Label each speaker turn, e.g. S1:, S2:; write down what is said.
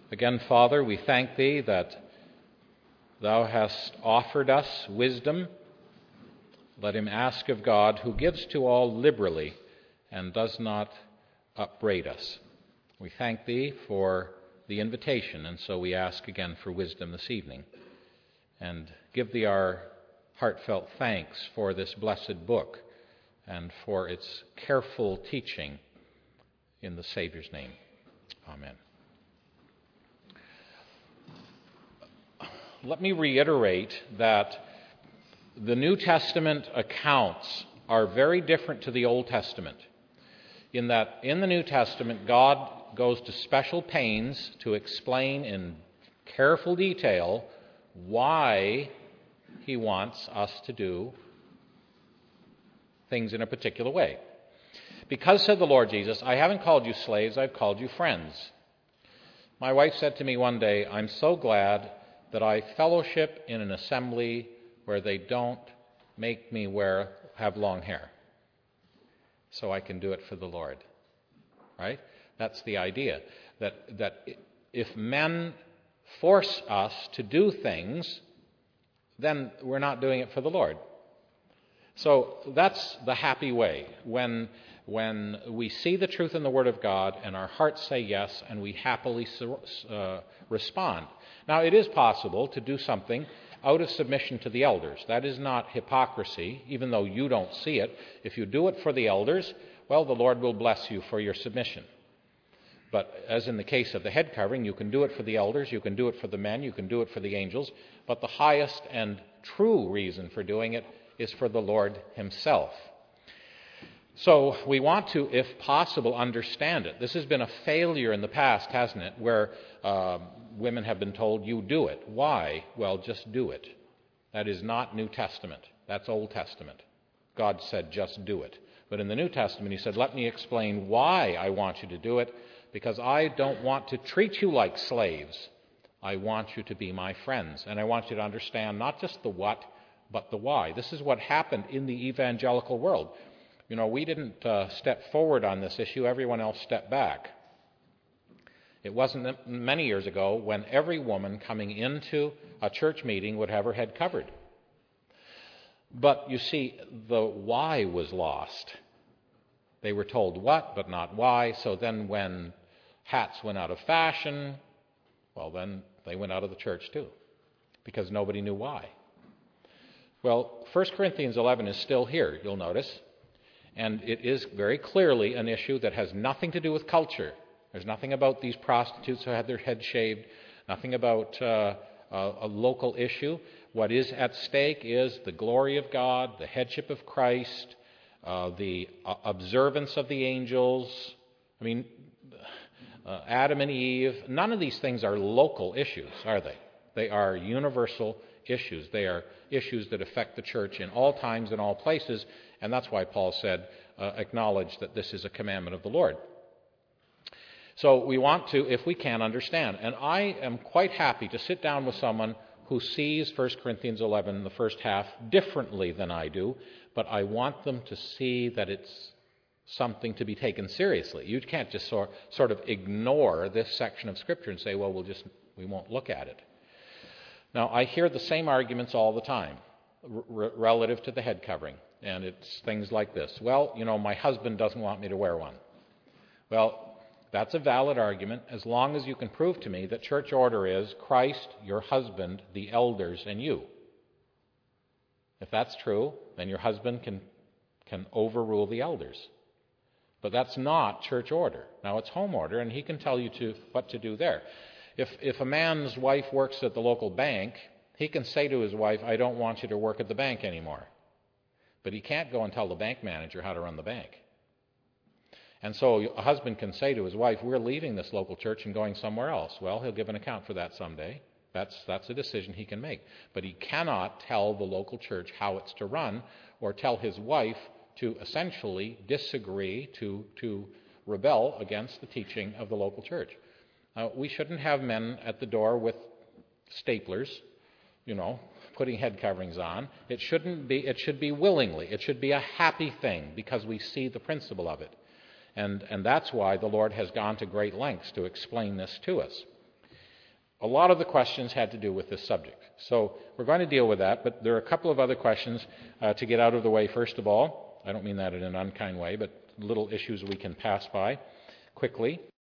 S1: Again, Father, we thank Thee that Thou hast offered us wisdom. Let him ask of God, who gives to all liberally and does not upbraid us. We thank Thee for the invitation, and so we ask again for wisdom this evening. And give Thee our heartfelt thanks for this blessed book and for its careful teaching in the Savior's name. Amen. Let me reiterate that the New Testament accounts are very different to the Old Testament, in that in the New Testament, God goes to special pains to explain in careful detail why He wants us to do things in a particular way. Because, said the Lord Jesus, I haven't called you slaves, I've called you friends. My wife said to me one day, I'm so glad that I fellowship in an assembly where they don't make me have long hair, so I can do it for the Lord. Right? That's the idea. That if men force us to do things, then we're not doing it for the Lord. So that's the happy way, when we see the truth in the Word of God and our hearts say yes and we happily respond. Now, it is possible to do something out of submission to the elders. That is not hypocrisy, even though you don't see it. If you do it for the elders, well, the Lord will bless you for your submission. But as in the case of the head covering, you can do it for the elders, you can do it for the men, you can do it for the angels, but the highest and true reason for doing it is for the Lord Himself. So we want to, if possible, understand it. This has been a failure in the past, hasn't it, where women have been told, you do it. Why? Well, just do it. That is not New Testament. That's Old Testament. God said, just do it. But in the New Testament, He said, let me explain why I want you to do it, because I don't want to treat you like slaves. I want you to be my friends. And I want you to understand not just the what, but the why. This is what happened in the evangelical world. You know, we didn't step forward on this issue. Everyone else stepped back. It wasn't many years ago when every woman coming into a church meeting would have her head covered. But you see, the why was lost. They were told what, but not why. So then when hats went out of fashion, well, then they went out of the church too, because nobody knew why. Well, 1 Corinthians 11 is still here, you'll notice. And it is very clearly an issue that has nothing to do with culture. There's nothing about these prostitutes who had their heads shaved, nothing about a local issue. What is at stake is the glory of God, the headship of Christ, the observance of the angels. I mean, Adam and Eve, none of these things are local issues, are they? They are universal issues. They are issues that affect the church in all times and all places, and that's why Paul said, acknowledge that this is a commandment of the Lord. So we want to, if we can, understand. And I am quite happy to sit down with someone who sees 1 Corinthians 11, the first half, differently than I do, but I want them to see that it's something to be taken seriously. You can't just sort of ignore this section of Scripture and say, well, we won't look at it. Now, I hear the same arguments all the time relative to the head covering, and it's things like this. Well, you know, my husband doesn't want me to wear one. Well, that's a valid argument as long as you can prove to me that church order is Christ, your husband, the elders, and you. If that's true, then your husband can overrule the elders. But that's not church order. Now, it's home order, and he can tell you what to do there. If a man's wife works at the local bank, he can say to his wife, I don't want you to work at the bank anymore. But he can't go and tell the bank manager how to run the bank. And so a husband can say to his wife, we're leaving this local church and going somewhere else. Well, he'll give an account for that someday. That's a decision he can make. But he cannot tell the local church how it's to run, or tell his wife to essentially disagree, to rebel against the teaching of the local church. We shouldn't have men at the door with staplers, putting head coverings on. It should be willingly. It should be a happy thing because we see the principle of it. And that's why the Lord has gone to great lengths to explain this to us. a lot of the questions had to do with this subject. So we're going to deal with that, but there are a couple of other questions to get out of the way first of all. I don't mean that in an unkind way, but little issues we can pass by quickly.